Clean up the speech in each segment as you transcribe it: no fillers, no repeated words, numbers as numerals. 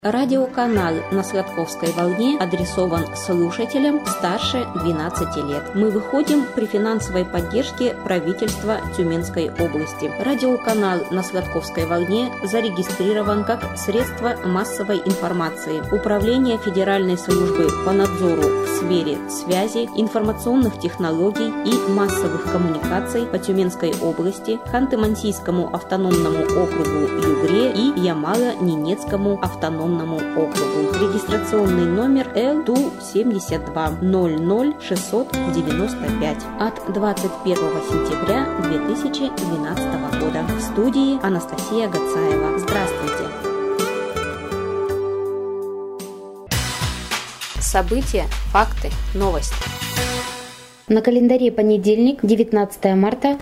Радиоканал на Сладковской волне адресован слушателям старше 12 лет. Мы выходим при финансовой поддержке правительства Тюменской области. Радиоканал на Сладковской волне зарегистрирован как средство массовой информации. Управление Федеральной службы по надзору в сфере связи, информационных технологий и массовых коммуникаций по Тюменской области, Ханты-Мансийскому автономному округу Югре и Ямало-Ненецкому автономному округу. Регистрационный номер L272 00695 от 21 сентября 2012 года. В студии Анастасия Гацаева. Здравствуйте! События, факты, новости. На календаре понедельник, 19 марта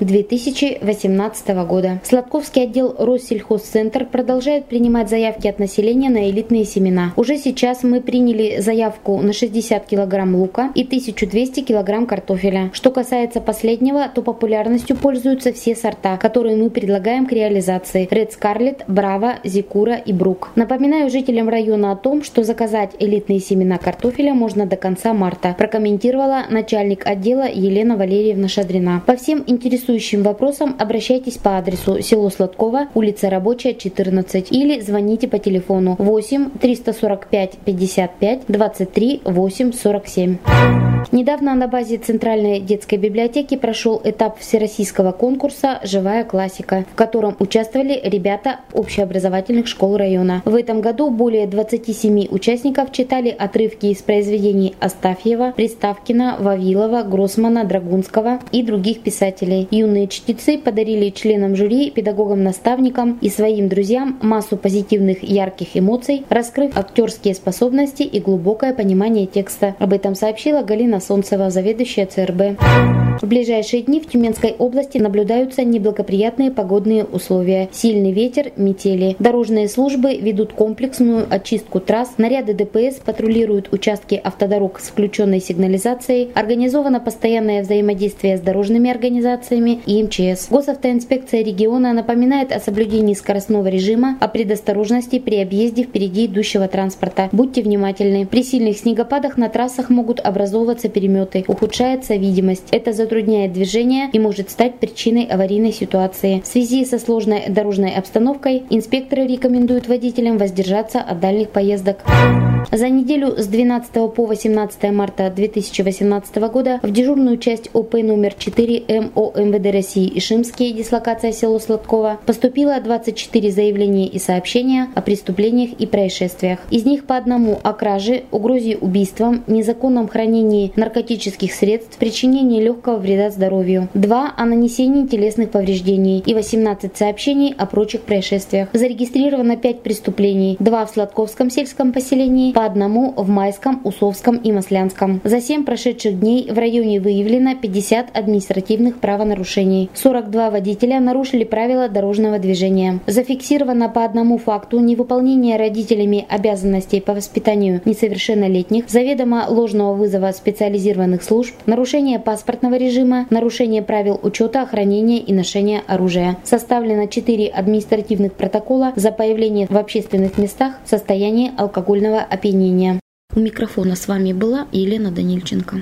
2018 года. Сладковский отдел Россельхозцентр продолжает принимать заявки от населения на элитные семена. Уже сейчас мы приняли заявку на 60 кг лука и 1200 кг картофеля. Что касается последнего, то популярностью пользуются все сорта, которые мы предлагаем к реализации: Red Scarlet, Браво, Зикура и Брук. Напоминаю жителям района о том, что заказать элитные семена картофеля можно до конца марта, прокомментировала начальник отдела Елена Валерьевна Шадрина. По всем интересующим вопросам обращайтесь по адресу село Сладково, улица Рабочая, 14, или звоните по телефону 8 345 55 23 8 47. Недавно на базе Центральной детской библиотеки прошел этап всероссийского конкурса «Живая классика», в котором участвовали ребята общеобразовательных школ района. В этом году более 27 участников читали отрывки из произведений Астафьева, Приставкина, Вавилова, Гроссмана, Драгунского и других писателей. Юные чтецы подарили членам жюри, педагогам-наставникам и своим друзьям массу позитивных ярких эмоций, раскрыв актерские способности и глубокое понимание текста. Об этом сообщила Галина Солнцева, заведующая ЦРБ. В ближайшие дни в Тюменской области наблюдаются неблагоприятные погодные условия. Сильный ветер, метели. Дорожные службы ведут комплексную очистку трасс, наряды ДПС патрулируют участки автодорог с включенной сигнализацией, организовано постоянное взаимодействие с дорожными организациями и МЧС. Госавтоинспекция региона напоминает о соблюдении скоростного режима, о предосторожности при объезде впереди идущего транспорта. Будьте внимательны. При сильных снегопадах на трассах могут образовываться переметы, ухудшается видимость. Это затрудняет движение и может стать причиной аварийной ситуации. В связи со сложной дорожной обстановкой инспекторы рекомендуют водителям воздержаться от дальних поездок. За неделю с 12 по 18 марта 2018 года в дежурную часть ОП номер 4 МО МВД России Ишимский, дислокация село Сладково, поступило 24 заявления и сообщения о преступлениях и происшествиях. Из них по одному о краже, угрозе убийством, незаконном хранении наркотических средств, причинении легкого вреда здоровью, 2 о нанесении телесных повреждений и 18 сообщений о прочих происшествиях. Зарегистрировано 5 преступлений, 2 в Сладковском сельском поселении, по одному в Майском, Усовском и Маслянском. За 7 прошедших дней в районе выявлено 50 административных правонарушений. 42 водителя нарушили правила дорожного движения. Зафиксировано по одному факту невыполнения родителями обязанностей по воспитанию несовершеннолетних, заведомо ложного вызова специализированных служб, нарушение паспортного режима, нарушение правил учета, хранения и ношения оружия. Составлено 4 административных протокола за появление в общественных местах в состоянии алкогольного опьянения. У микрофона с вами была Елена Данильченко.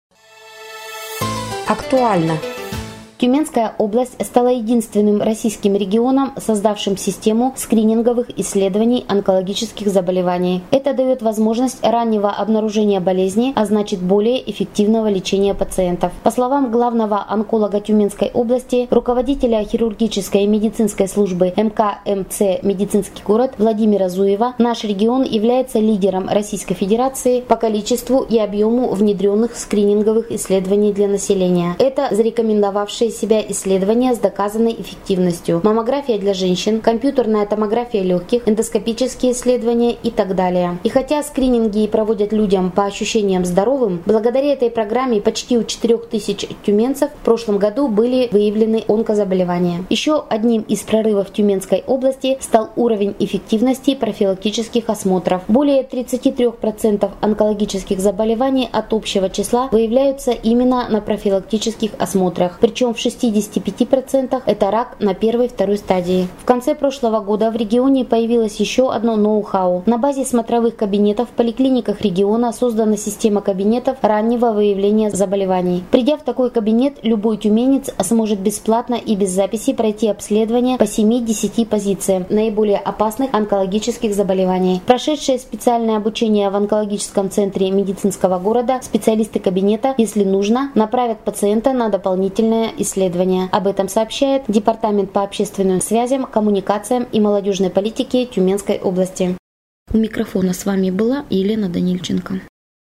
Актуально. Тюменская область стала единственным российским регионом, создавшим систему скрининговых исследований онкологических заболеваний. Это дает возможность раннего обнаружения болезни, а значит более эффективного лечения пациентов. По словам главного онколога Тюменской области, руководителя хирургической и медицинской службы МКМЦ «Медицинский город» Владимира Зуева, наш регион является лидером Российской Федерации по количеству и объему внедренных скрининговых исследований для населения. Это зарекомендовавшие себя исследования с доказанной эффективностью, маммография для женщин, компьютерная томография легких, эндоскопические исследования и так далее. И хотя скрининги проводят людям по ощущениям здоровым, благодаря этой программе почти у 4000 тюменцев в прошлом году были выявлены онкозаболевания. Еще одним из прорывов Тюменской области стал уровень эффективности профилактических осмотров. Более 33% онкологических заболеваний от общего числа выявляются именно на профилактических осмотрах. Причем в 65% это рак на первой и второй стадии. В конце прошлого года в регионе появилось еще одно ноу-хау. На базе смотровых кабинетов в поликлиниках региона создана система кабинетов раннего выявления заболеваний. Придя в такой кабинет, любой тюменец сможет бесплатно и без записи пройти обследование по 7-10 позициям наиболее опасных онкологических заболеваний. Прошедшие специальное обучение в онкологическом центре медицинского города специалисты кабинета, если нужно, направят пациента на дополнительное исследование. Об этом сообщает Департамент по общественным связям, коммуникациям и молодежной политике Тюменской области. У микрофона с вами была Елена Данильченко.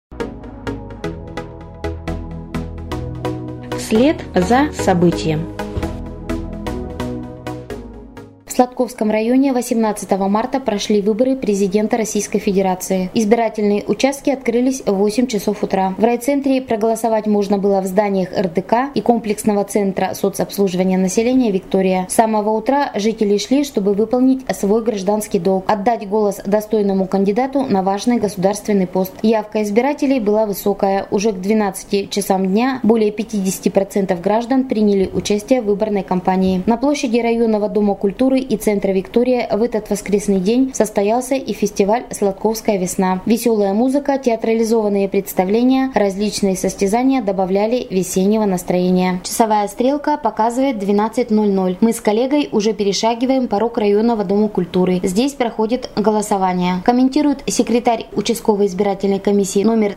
Вслед за событием. В Сладковском районе 18 марта прошли выборы президента Российской Федерации. Избирательные участки открылись в 8 часов утра. В райцентре проголосовать можно было в зданиях РДК и комплексного центра соцобслуживания населения «Виктория». С самого утра жители шли, чтобы выполнить свой гражданский долг – отдать голос достойному кандидату на важный государственный пост. Явка избирателей была высокая. Уже к 12 часам дня более 50% граждан приняли участие в выборной кампании. На площади районного дома культуры и центра «Виктория» в этот воскресный день состоялся и фестиваль «Сладковская весна». Веселая музыка, театрализованные представления, различные состязания добавляли весеннего настроения. Часовая стрелка показывает 12:00. Мы с коллегой уже перешагиваем порог районного дома культуры. Здесь проходит голосование. Комментирует секретарь участковой избирательной комиссии номер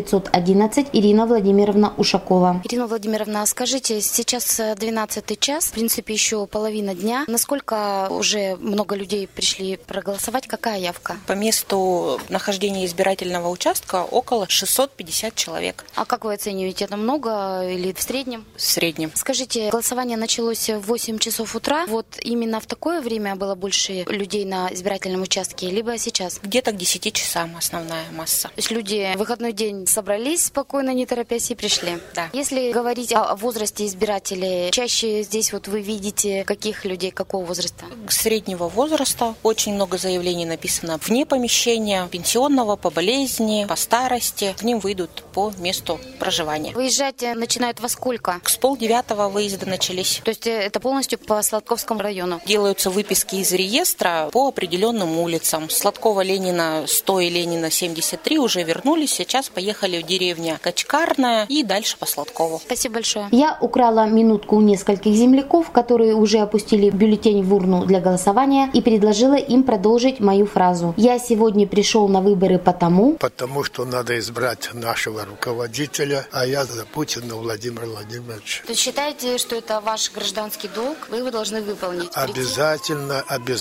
1511 Ирина Владимировна Ушакова. Ирина Владимировна, скажите, сейчас 12 час, в принципе, еще половина дня. Насколько уже много людей пришли проголосовать? Какая явка? По месту нахождения избирательного участка около 650 человек. А как вы оцениваете, это много или в среднем? В среднем. Скажите, голосование началось в 8 часов утра. Вот именно в такое время было больше людей на избирательном участке, либо сейчас? Где-то к 10 часам основная масса. То есть люди в выходной день собрались спокойно, не торопясь, и пришли? Да. Если говорить о возрасте избирателей, чаще здесь вот вы видите каких людей, какого возраста? Среднего возраста. Очень много заявлений написано вне помещения, пенсионного, по болезни, по старости. К ним выйдут по месту проживания. Выезжать начинают во сколько? С 8:30 выезды начались. То есть это полностью по Сладковскому району? Делаются выписки из реестра по определенным улицам. Сладкова Ленина 100 и Ленина 73 уже вернулись. Сейчас поехали в деревню Качкарная и дальше по Сладкову. Спасибо большое. Я украла минутку у нескольких земляков, которые уже опустили бюллетень в урну для голосования, и предложила им продолжить мою фразу. Я сегодня пришел на выборы потому, что надо избрать нашего руководителя, а я за Путина Владимира Владимировича. То есть считаете, что это ваш гражданский долг, вы его должны выполнить? Обязательно.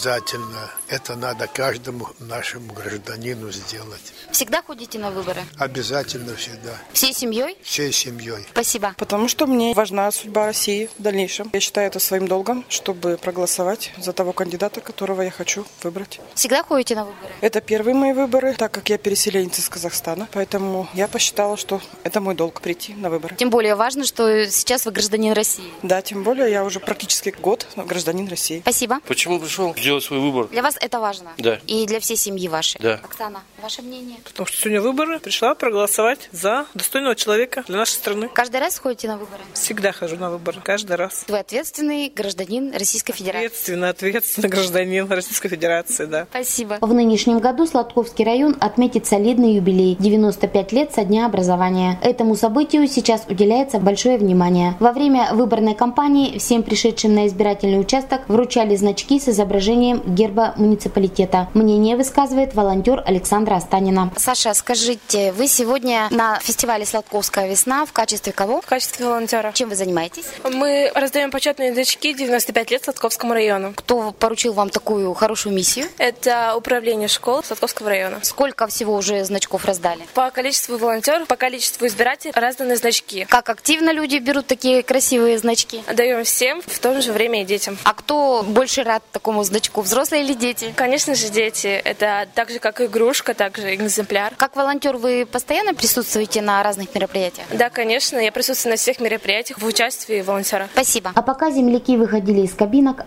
Это надо каждому нашему гражданину сделать. Всегда ходите на выборы? Обязательно всегда. Всей семьей? Всей семьей. Спасибо. Потому что мне важна судьба России в дальнейшем. Я считаю это своим долгом, чтобы проголосовать за того кандидата, которого я хочу выбрать. Всегда ходите на выборы? Это первые мои выборы, так как я переселенец из Казахстана. Поэтому я посчитала, что это мой долг прийти на выборы. Тем более важно, что сейчас вы гражданин России. Да, тем более я уже практически год гражданин России. Спасибо. Почему пришел сделать свой выбор? Для вас это важно? Да. И для всей семьи вашей? Да. Оксана, ваше мнение? Потому что сегодня выборы, пришла проголосовать за достойного человека для нашей страны. Каждый раз ходите на выборы? Всегда хожу на выборы, каждый раз. Вы ответственный гражданин Российской Федерации? Ответственный гражданин Российской Федерации, да. Спасибо. В нынешнем году Сладковский район отметит солидный юбилей – 95 лет со дня образования. Этому событию сейчас уделяется большое внимание. Во время выборной кампании всем пришедшим на избирательный участок вручали значки с изображением герба муниципалитета. Мнение высказывает волонтер Александра Останина. Саша, скажите, вы сегодня на фестивале «Сладковская весна» в качестве кого? В качестве волонтера. Чем вы занимаетесь? Мы раздаем почетные значки 95 лет Сладковскому району. Кто поручил вам такую хорошую миссию? Это управление школ Сладковского района. Сколько всего уже значков раздали? По количеству волонтеров, по количеству избирателей разданы значки. Как активно люди берут такие красивые значки? Даем всем, в то же время и детям. А кто больше рад такому значку, взрослые или дети? Конечно же, дети. Это так же, как игрушка, так же экземпляр. Как волонтер вы постоянно присутствуете на разных мероприятиях? Да, конечно. Я присутствую на всех мероприятиях в участии волонтера. Спасибо. А пока земляки выходили из кабинок, опускали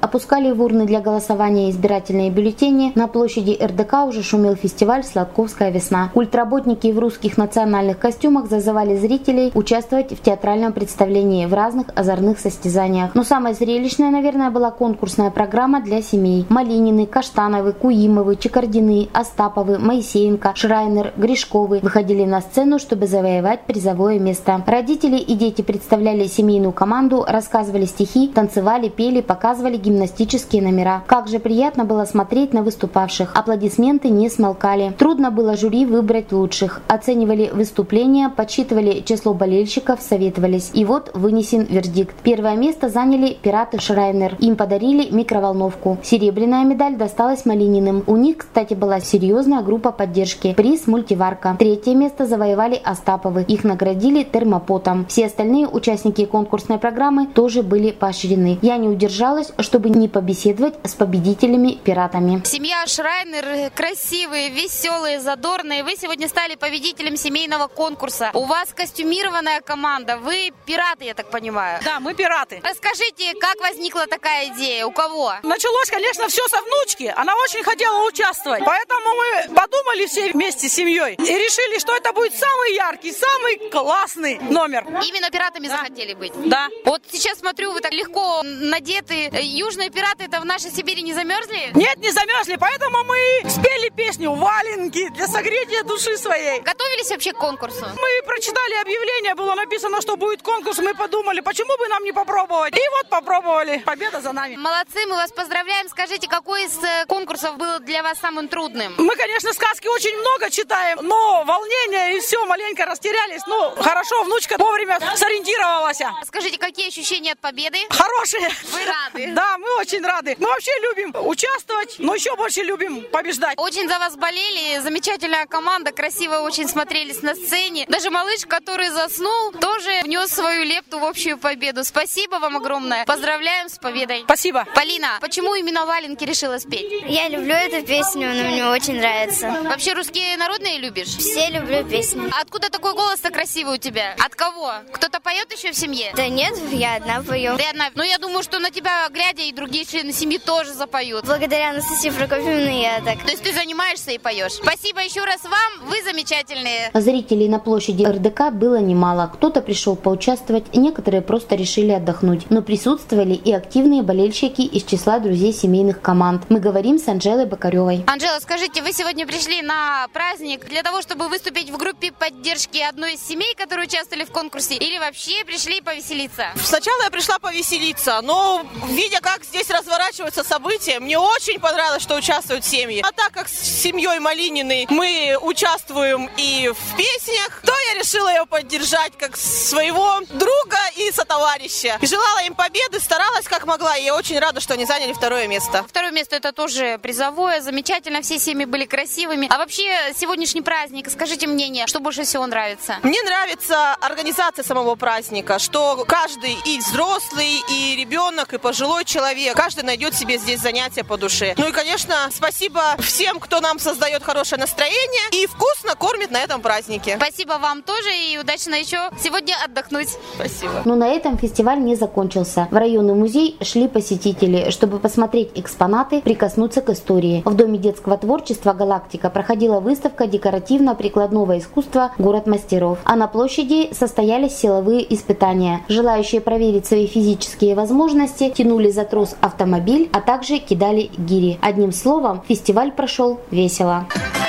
собрали в урны для голосования избирательные бюллетени, на площади РДК уже шумел фестиваль «Сладковская весна». Культработники в русских национальных костюмах зазывали зрителей участвовать в театральном представлении в разных озорных состязаниях. Но самой зрелищной, наверное, была конкурсная программа для семей. Малинины, Каштановы, Куимовы, Чекардины, Остаповы, Моисеенко, Шрайнер, Гришковы выходили на сцену, чтобы завоевать призовое место. Родители и дети представляли семейную команду, рассказывали стихи, танцевали, пели, показывали гимнастические номера. Как же приятно было смотреть на выступавших. Аплодисменты не смолкали. Трудно было жюри выбрать лучших. Оценивали выступления, подсчитывали число болельщиков, советовались. И вот вынесен вердикт. Первое место заняли пираты Шрайнер. Им подарили микроволновку. Серебряная медаль досталась Малининым. У них, кстати, была серьезная группа поддержки. Приз мультиварка. Третье место завоевали Остаповы. Их наградили термопотом. Все остальные участники конкурсной программы тоже были поощрены. Я не удержалась, чтобы не побеседовать с победителями-пиратами. Семья Шрайнер красивые, веселые, задорные. Вы сегодня стали победителем семейного конкурса. У вас костюмированная команда. Вы пираты, я так понимаю. Да, мы пираты. Расскажите, как возникла такая идея? У кого? Началось, конечно, все со внучки. Она очень хотела участвовать. Поэтому мы подумали все вместе с семьей и решили, что это будет самый яркий, самый классный номер. Именно пиратами захотели быть? Да. Вот сейчас смотрю, вы так легко надеты. Южные пираты это в нашей Сибири не замерзли? Нет, не замерзли, поэтому мы спели песню «Валенки» для согретия души своей. Готовились вообще к конкурсу? Мы прочитали объявление, было написано, что будет конкурс. Мы подумали, почему бы нам не попробовать. И вот попробовали. Победа за нами. Молодцы, мы вас поздравляем. Скажите, какой из конкурсов был для вас самым трудным? Мы, конечно, сказки очень много читаем, но волнение и все, маленько растерялись. Ну, хорошо, внучка вовремя сориентировалась. Скажите, какие ощущения от победы? Хорошие. Вы рады? Да, мы очень рады. Мы вообще любим участвовать, но еще больше любим побеждать. Очень за вас болели. Замечательная команда, красиво очень смотрелись на сцене. Даже малыш, который заснул, тоже внес свою лепту в общую победу. Спасибо вам огромное. Поздравляем с победой. Спасибо. Полина, почему именно «Валенки» решила спеть? Я люблю эту песню, она мне очень нравится. Вообще русские народные любишь? Все люблю песни. Откуда такой голос-то красивый у тебя? От кого? Кто-то поет еще в семье? Да нет, я одна пою. Ты одна? Ну, я думаю, что на тебя глядя и другие члены семьи тоже запоют. Благодаря Анастасии Прокофьевне я так. То есть ты занимаешься и поешь. Спасибо еще раз вам, вы замечательные. Зрителей на площади РДК было немало. Кто-то пришел поучаствовать, некоторые просто решили отдохнуть. Но присутствовали и активные болельщики из числа друзей семейных команд. Мы говорим с Анжелой Бокаревой. Анжела, скажите, вы сегодня пришли на праздник для того, чтобы выступить в группе поддержки одной из семей, которые участвовали в конкурсе, или вообще пришли повеселиться? Сначала я пришла повеселиться, но видя, как здесь разворачиваются события, мне очень понравилось, что участвуют семьи. А так как с семьей Малининой мы участвуем и в песнях, то я решила его поддержать как своего друга и сотоварища. И желала им победы, старалась как могла, и я очень рада, что они заняли второе место. Второе место это тоже призовое, замечательно, все семьи были красивыми. А вообще сегодняшний праздник, скажите мнение, что больше всего нравится? Мне нравится организация самого праздника, что каждый и взрослый, и ребенок, и пожилой человек, каждый найдет себе здесь занятия по душе. Ну и, конечно, спасибо всем, кто нам создает хорошее настроение и вкусно кормит на этом празднике. Спасибо вам тоже и удачно еще сегодня отдохнуть. Спасибо. Но на этом фестиваль не закончился. В районный музей шли посетители, чтобы посмотреть экспонаты, прикоснуться к истории. В Доме детского творчества «Галактика» проходила выставка декоративно-прикладного искусства «Город мастеров». А на площади состоялись силовые испытания. Желающие проверить свои физические возможности тянули за трос автомобиль, а также кидали гири. Одним словом, фестиваль прошел весело.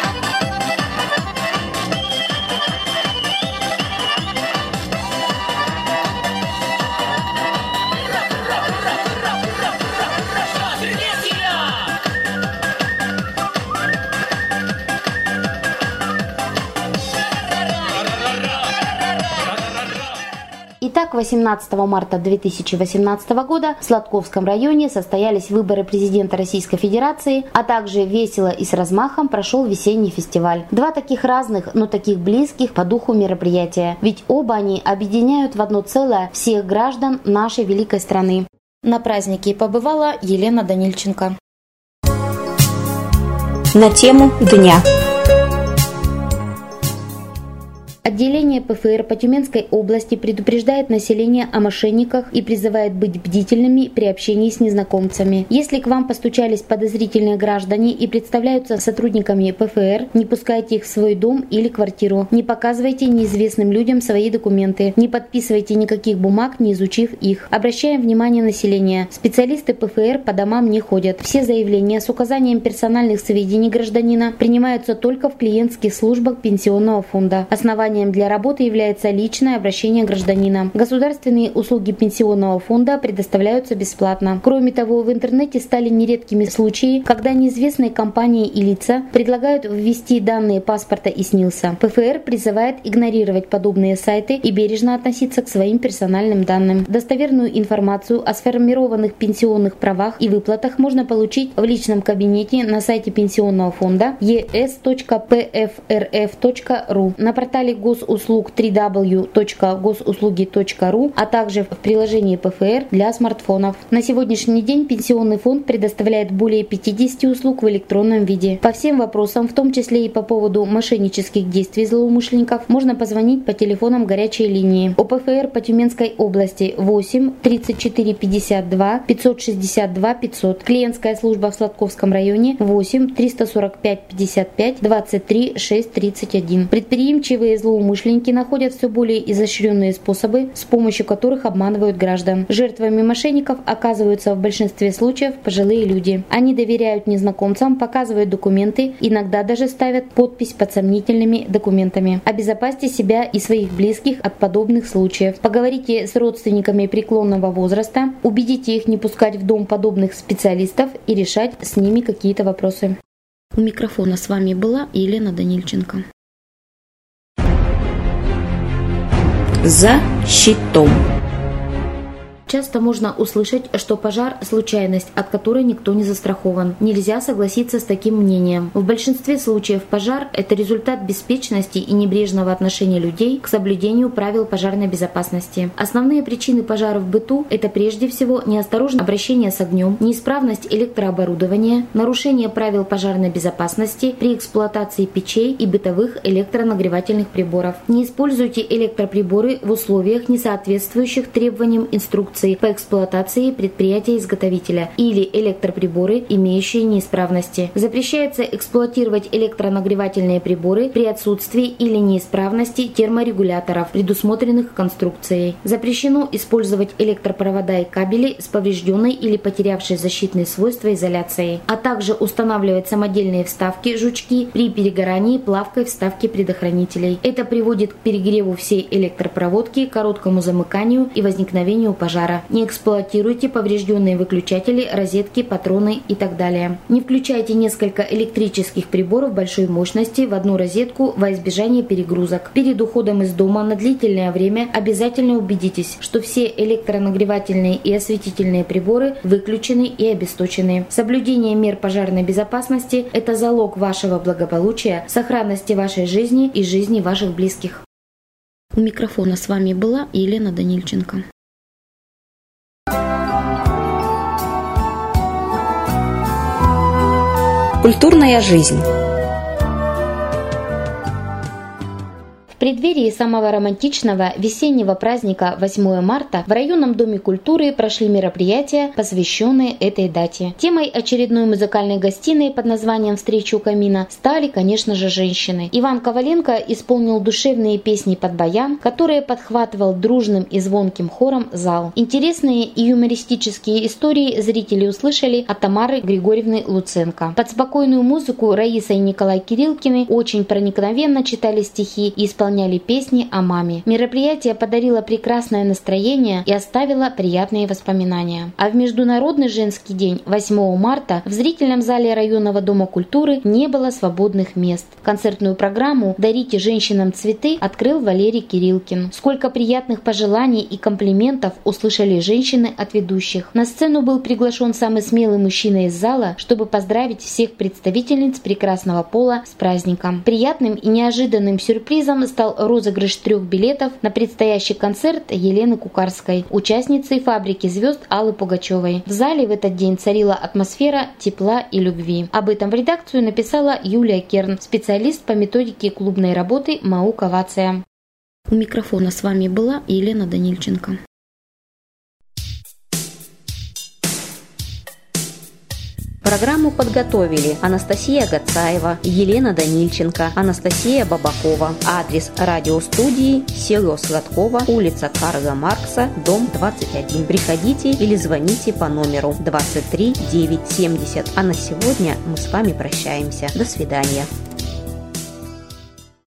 Итак, 18 марта 2018 года в Сладковском районе состоялись выборы президента Российской Федерации, а также весело и с размахом прошел весенний фестиваль. Два таких разных, но таких близких по духу мероприятия. Ведь оба они объединяют в одно целое всех граждан нашей великой страны. На празднике побывала Елена Данильченко. На тему дня. Отделение ПФР по Тюменской области предупреждает население о мошенниках и призывает быть бдительными при общении с незнакомцами. Если к вам постучались подозрительные граждане и представляются сотрудниками ПФР, не пускайте их в свой дом или квартиру. Не показывайте неизвестным людям свои документы. Не подписывайте никаких бумаг, не изучив их. Обращаем внимание населения. Специалисты ПФР по домам не ходят. Все заявления с указанием персональных сведений гражданина принимаются только в клиентских службах пенсионного фонда. Основанием для работы является личное обращение гражданина. Государственные услуги пенсионного фонда предоставляются бесплатно. Кроме того, в интернете стали нередкими случаи, когда неизвестные компании и лица предлагают ввести данные паспорта и СНИЛСа. ПФР призывает игнорировать подобные сайты и бережно относиться к своим персональным данным. Достоверную информацию о сформированных пенсионных правах и выплатах можно получить в личном кабинете на сайте пенсионного фонда es.pfrf.ru, на портале госуслуг www.госуслуги.ру, а также в приложении ПФР для смартфонов. На сегодняшний день Пенсионный фонд предоставляет более 50 услуг в электронном виде. По всем вопросам, в том числе и по поводу мошеннических действий злоумышленников, можно позвонить по телефонам горячей линии. ОПФР по Тюменской области 8 34 52 562 500. Клиентская служба в Сладковском районе 8 345 55 23 6 31. Предприимчивые злоумышленники находят все более изощренные способы, с помощью которых обманывают граждан. Жертвами мошенников оказываются в большинстве случаев пожилые люди. Они доверяют незнакомцам, показывают документы, иногда даже ставят подпись под сомнительными документами. Обезопасьте себя и своих близких от подобных случаев. Поговорите с родственниками преклонного возраста, убедите их не пускать в дом подобных специалистов и решать с ними какие-то вопросы. У микрофона с вами была Елена Данильченко. За щитом. Часто можно услышать, что пожар – случайность, от которой никто не застрахован. Нельзя согласиться с таким мнением. В большинстве случаев пожар – это результат беспечности и небрежного отношения людей к соблюдению правил пожарной безопасности. Основные причины пожаров в быту – это прежде всего неосторожное обращение с огнем, неисправность электрооборудования, нарушение правил пожарной безопасности при эксплуатации печей и бытовых электронагревательных приборов. Не используйте электроприборы в условиях, не соответствующих требованиям инструкции по эксплуатации предприятия-изготовителя или электроприборы, имеющие неисправности. Запрещается эксплуатировать электронагревательные приборы при отсутствии или неисправности терморегуляторов, предусмотренных конструкцией. Запрещено использовать электропровода и кабели с поврежденной или потерявшей защитные свойства изоляцией, а также устанавливать самодельные вставки-жучки при перегорании плавкой вставки предохранителей. Это приводит к перегреву всей электропроводки, короткому замыканию и возникновению пожара. Не эксплуатируйте поврежденные выключатели, розетки, патроны и так далее. Не включайте несколько электрических приборов большой мощности в одну розетку во избежание перегрузок. Перед уходом из дома на длительное время обязательно убедитесь, что все электронагревательные и осветительные приборы выключены и обесточены. Соблюдение мер пожарной безопасности – это залог вашего благополучия, сохранности вашей жизни и жизни ваших близких. У микрофона с вами была Елена Данильченко. Культурная жизнь. В преддверии самого романтичного весеннего праздника 8 марта в районном доме культуры прошли мероприятия, посвященные этой дате. Темой очередной музыкальной гостиной под названием «Встреча у камина» стали, конечно же, женщины. Иван Коваленко исполнил душевные песни под баян, которые подхватывал дружным и звонким хором зал. Интересные и юмористические истории зрители услышали от Тамары Григорьевны Луценко. Под спокойную музыку Раиса и Николай Кириллкины очень проникновенно читали стихи и исполняли песни о маме. Мероприятие подарило прекрасное настроение и оставило приятные воспоминания. А в Международный женский день 8 марта в зрительном зале районного дома культуры не было свободных мест. Концертную программу «Дарите женщинам цветы» открыл Валерий Кириллкин. Сколько приятных пожеланий и комплиментов услышали женщины от ведущих. На сцену был приглашен самый смелый мужчина из зала, чтобы поздравить всех представительниц прекрасного пола с праздником. Приятным и неожиданным сюрпризом стал розыгрыш 3 билетов на предстоящий концерт Елены Кукарской, участницы «Фабрики звезд» Аллы Пугачевой. В зале в этот день царила атмосфера тепла и любви. Об этом в редакцию написала Юлия Керн, специалист по методике клубной работы МАУ «Овация». У микрофона с вами была Елена Данильченко. Программу подготовили Анастасия Гацаева, Елена Данильченко, Анастасия Бабакова. Адрес радиостудии: село Сладково, улица Карла Маркса, дом 21. Приходите или звоните по номеру 23 970. А на сегодня мы с вами прощаемся. До свидания.